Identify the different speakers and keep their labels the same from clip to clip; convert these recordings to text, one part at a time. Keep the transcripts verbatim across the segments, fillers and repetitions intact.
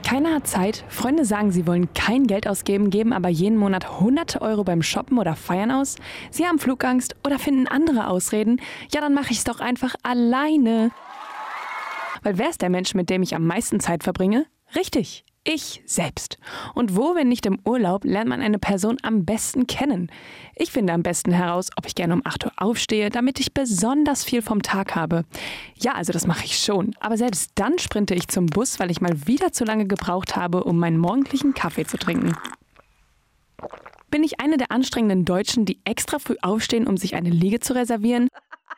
Speaker 1: Keiner hat Zeit, Freunde sagen, sie wollen kein Geld ausgeben, geben aber jeden Monat hunderte Euro beim Shoppen oder Feiern aus. Sie haben Flugangst oder finden andere Ausreden. Ja, dann mache ich es doch einfach alleine. Weil wer ist der Mensch, mit dem ich am meisten Zeit verbringe? Richtig, ich selbst. Und wo, wenn nicht im Urlaub, lernt man eine Person am besten kennen? Ich finde am besten heraus, ob ich gerne um acht Uhr aufstehe, damit ich besonders viel vom Tag habe. Ja, also das mache ich schon. Aber selbst dann sprinte ich zum Bus, weil ich mal wieder zu lange gebraucht habe, um meinen morgendlichen Kaffee zu trinken. Bin ich eine der anstrengenden Deutschen, die extra früh aufstehen, um sich eine Liege zu reservieren?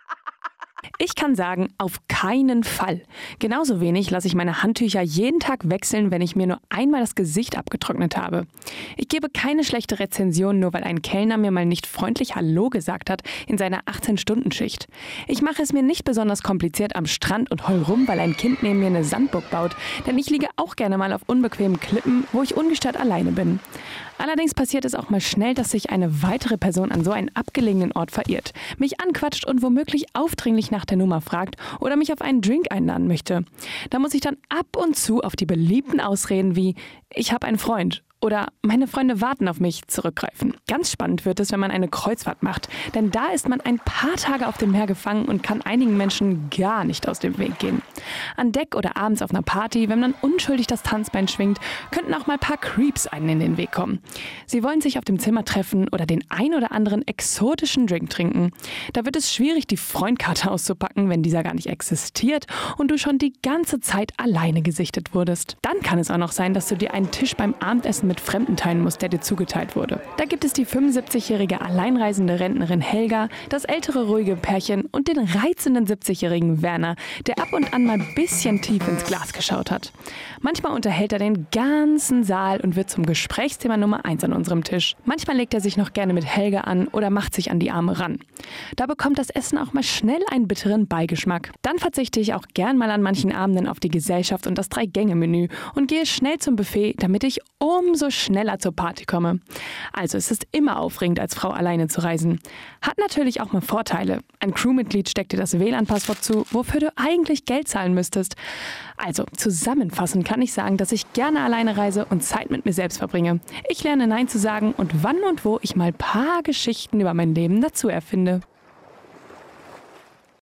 Speaker 1: Ich kann sagen, auf keinen Fall. Genauso wenig lasse ich meine Handtücher jeden Tag wechseln, wenn ich mir nur einmal das Gesicht abgetrocknet habe. Ich gebe keine schlechte Rezension, nur weil ein Kellner mir mal nicht freundlich Hallo gesagt hat in seiner achtzehn-Stunden-Schicht. Ich mache es mir nicht besonders kompliziert am Strand und heul rum, weil ein Kind neben mir eine Sandburg baut, denn ich liege auch gerne mal auf unbequemen Klippen, wo ich ungestört alleine bin. Allerdings passiert es auch mal schnell, dass sich eine weitere Person an so einen abgelegenen Ort verirrt, mich anquatscht und womöglich aufdringlich nach der Nummer fragt oder mich auf einen Drink einladen möchte. Da muss ich dann ab und zu auf die beliebten Ausreden wie „Ich habe einen Freund“ oder „Meine Freunde warten auf mich“ zurückgreifen. Ganz spannend wird es, wenn man eine Kreuzfahrt macht, denn da ist man ein paar Tage auf dem Meer gefangen und kann einigen Menschen gar nicht aus dem Weg gehen. An Deck oder abends auf einer Party, wenn man unschuldig das Tanzbein schwingt, könnten auch mal ein paar Creeps einen in den Weg kommen. Sie wollen sich auf dem Zimmer treffen oder den ein oder anderen exotischen Drink trinken. Da wird es schwierig, die Freundkarte auszupacken, wenn dieser gar nicht existiert und du schon die ganze Zeit alleine gesichtet wurdest. Dann kann es auch noch sein, dass du dir einen Tisch beim Abendessen mit Fremden teilen musst, der dir zugeteilt wurde. Da gibt es die fünfundsiebzigjährige alleinreisende Rentnerin Helga, das ältere ruhige Pärchen und den reizenden siebzigjährigen Werner, der ab und an mal ein bisschen tief ins Glas geschaut hat. Manchmal unterhält er den ganzen Saal und wird zum Gesprächsthema Nummer eins an unserem Tisch. Manchmal legt er sich noch gerne mit Helga an oder macht sich an die Arme ran. Da bekommt das Essen auch mal schnell einen bitteren Beigeschmack. Dann verzichte ich auch gern mal an manchen Abenden auf die Gesellschaft und das Drei-Gänge-Menü und gehe schnell zum Buffet, damit ich umso schneller zur Party komme. Also es ist immer aufregend, als Frau alleine zu reisen. Hat natürlich auch mal Vorteile. Ein Crewmitglied steckt dir das W L A N-Passwort zu, wofür du eigentlich Geld zahlen müsstest. Also zusammenfassend kann ich sagen, dass ich gerne alleine reise und Zeit mit mir selbst verbringe. Ich lerne Nein zu sagen und wann und wo ich mal ein paar Geschichten über mein Leben dazu erfinde.